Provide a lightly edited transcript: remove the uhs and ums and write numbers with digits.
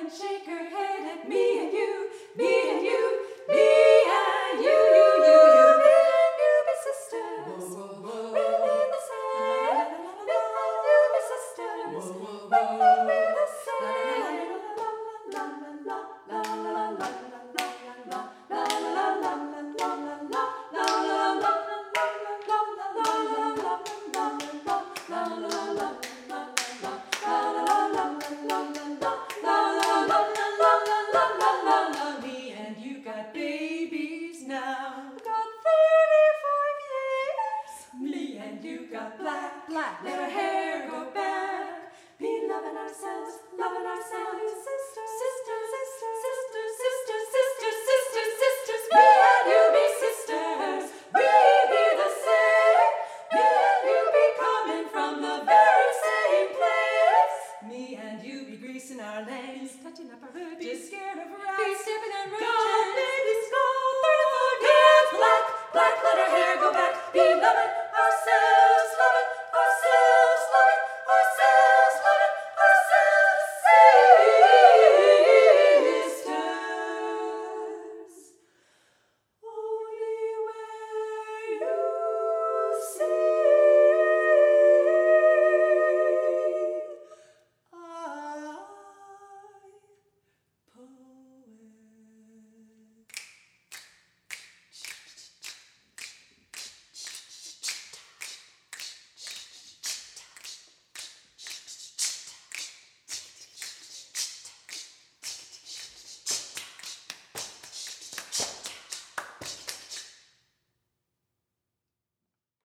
and shake her head at me and you, me and you, me and you, you, me and you be sisters. Really the same. Me and you be sisters. Really the same. La la la la la la la la la la la la. Me and you got babies now. Got 35 years. Me and you got black, let our hair go back. Be loving ourselves, sisters, sisters, sisters, sisters, sisters, sisters, sisters, sisters. Me and you be sisters. We be the same. Me and you be coming from the very same place. Me and you be greasing our lanes, touching up our ridges, be scared of rats, be sipping and rooting.